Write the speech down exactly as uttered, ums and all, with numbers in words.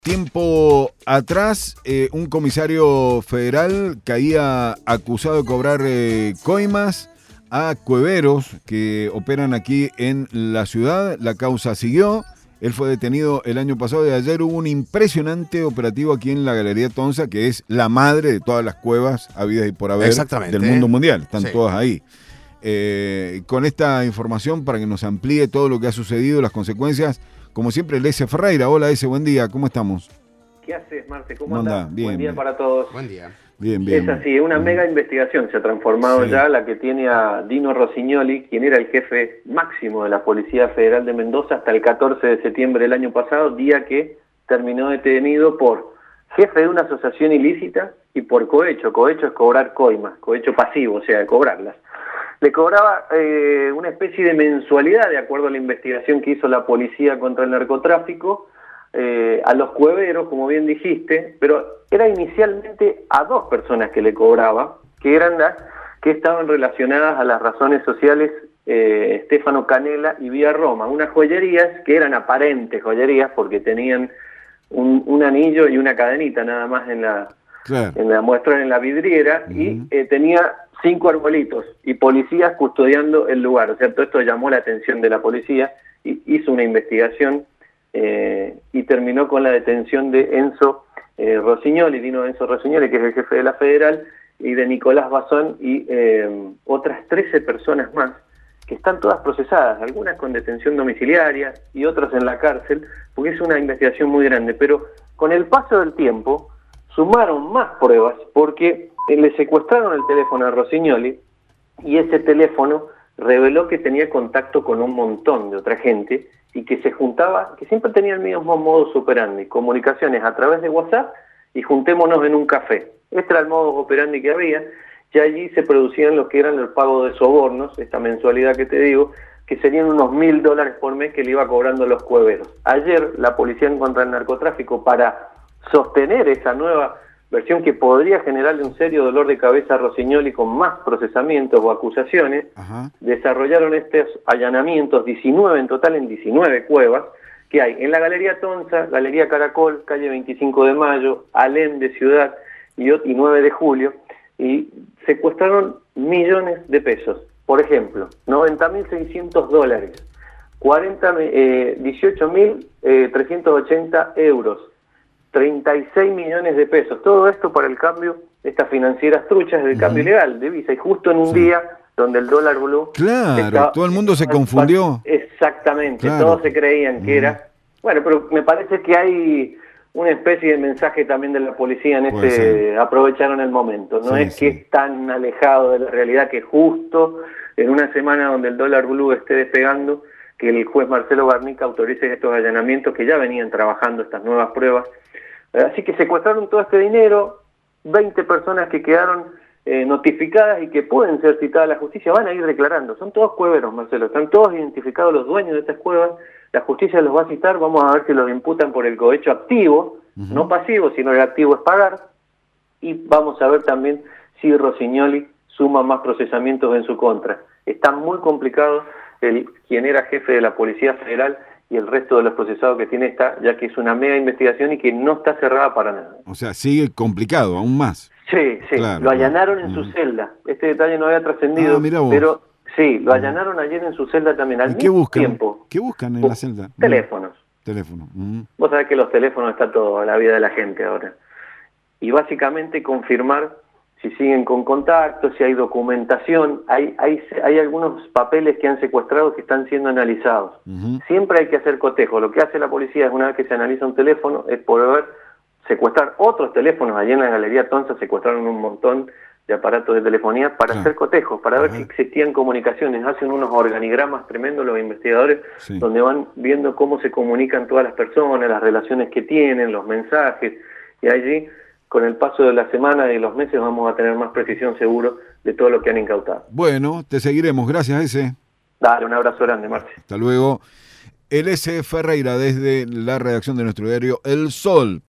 Tiempo atrás, eh, un comisario federal caía acusado de cobrar eh, coimas a cueveros que operan aquí en la ciudad. La causa siguió. Él fue detenido el año pasado y ayer hubo un impresionante operativo aquí en la Galería Tonza, que es la madre de todas las cuevas habidas y por haber del mundo mundial. Están sí. todas ahí. Eh, con esta información, para que nos amplíe todo lo que ha sucedido, las consecuencias, como siempre, el S. Ferreira. Hola, S. Buen día. ¿Cómo estamos? ¿Qué haces, Marce? ¿Cómo andás? Bien, Buen día bien. para todos. Buen día. Bien, bien. Es así, una bien. mega investigación se ha transformado sí. ya, la que tiene a Dino Rossignoli, quien era el jefe máximo de la Policía Federal de Mendoza hasta el catorce de septiembre del año pasado, día que terminó detenido por jefe de una asociación ilícita y por cohecho. Cohecho es cobrar coimas, cohecho pasivo, o sea, de cobrarlas. Le cobraba eh, una especie de mensualidad, de acuerdo a la investigación que hizo la policía contra el narcotráfico, eh, a los cueveros, como bien dijiste, pero era inicialmente a dos personas que le cobraba, que eran las que estaban relacionadas a las razones sociales eh, Stefano Canela y Vía Roma, unas joyerías que eran aparentes joyerías porque tenían un, un anillo y una cadenita nada más en la, claro. en la muestra en la vidriera, uh-huh. y eh, tenía cinco arbolitos y policías custodiando el lugar. O sea, todo esto llamó la atención de la policía y hizo una investigación eh, y terminó con la detención de Enzo eh, Rossignoli, Dino Enzo Rossignoli, que es el jefe de la Federal, y de Nicolás Bazón y eh, otras trece personas más que están todas procesadas, algunas con detención domiciliaria y otras en la cárcel, porque es una investigación muy grande. Pero con el paso del tiempo sumaron más pruebas porque le secuestraron el teléfono a Rossignoli y ese teléfono reveló que tenía contacto con un montón de otra gente y que se juntaba, que siempre tenía el mismo modus operandi, comunicaciones a través de WhatsApp y juntémonos en un café. Este era el modus operandi que había, y allí se producían lo que eran el pago de sobornos, esta mensualidad que te digo, que serían unos mil dólares por mes que le iba cobrando los cueveros. Ayer la Policía contra el Narcotráfico, para sostener esa nueva versión que podría generarle un serio dolor de cabeza a Rossignoli con más procesamientos o acusaciones, Ajá. desarrollaron estos allanamientos, diecinueve en total, en diecinueve cuevas, que hay en la Galería Tonza, Galería Caracol, calle veinticinco de mayo, Alem de Ciudad y, y nueve de julio, y secuestraron millones de pesos. Por ejemplo, noventa mil seiscientos dólares, cuarenta, eh, dieciocho mil trescientos ochenta euros, treinta y seis millones de pesos. Todo esto para el cambio de estas financieras truchas del uh-huh. cambio ilegal de Visa, y justo en un sí. día donde el dólar blue... Claro, estaba, todo el mundo se confundió. Exactamente, claro. Todos se creían uh-huh. que era... Bueno, pero me parece que hay una especie de mensaje también de la policía en ese... Aprovecharon el momento. No sí, es que sí. es tan alejado de la realidad que justo en una semana donde el dólar blue esté despegando, que el juez Marcelo Garnica autorice estos allanamientos que ya venían trabajando estas nuevas pruebas. Así que secuestraron todo este dinero, veinte personas que quedaron eh, notificadas y que pueden ser citadas a la justicia, van a ir declarando. Son todos cueveros, Marcelo, están todos identificados los dueños de estas cuevas, la justicia los va a citar, vamos a ver si los imputan por el cohecho activo, uh-huh. no pasivo, sino el activo es pagar, y vamos a ver también si Rossignoli suma más procesamientos en su contra. Está muy complicado el quien era jefe de la Policía Federal y el resto de los procesados que tiene esta, ya que es una mega investigación y que no está cerrada para nada. O sea, sigue complicado, aún más. Sí, sí, claro, lo allanaron claro. en su celda. Este detalle no había trascendido, ah, pero sí, lo allanaron ayer en su celda también, al ¿Qué mismo buscan? tiempo. ¿Qué buscan en la celda? Teléfonos. Teléfonos. Uh-huh. Vos sabés que los teléfonos está todo, la vida de la gente ahora. Y básicamente confirmar si siguen con contacto, si hay documentación, hay, hay, hay algunos papeles que han secuestrado que están siendo analizados. Uh-huh. Siempre hay que hacer cotejo. Lo que hace la policía es, una vez que se analiza un teléfono, es poder secuestrar otros teléfonos. Allí en la Galería Tonza secuestraron un montón de aparatos de telefonía para claro. hacer cotejos, para uh-huh. ver si existían comunicaciones. Hacen unos organigramas tremendos los investigadores, sí. donde van viendo cómo se comunican todas las personas, las relaciones que tienen, los mensajes, y allí, con el paso de la semana y los meses, vamos a tener más precisión seguro de todo lo que han incautado. Bueno, te seguiremos. Gracias, S. Dale, un abrazo grande, Marce. Hasta luego. El S. Ferreira, desde la redacción de nuestro diario El Sol.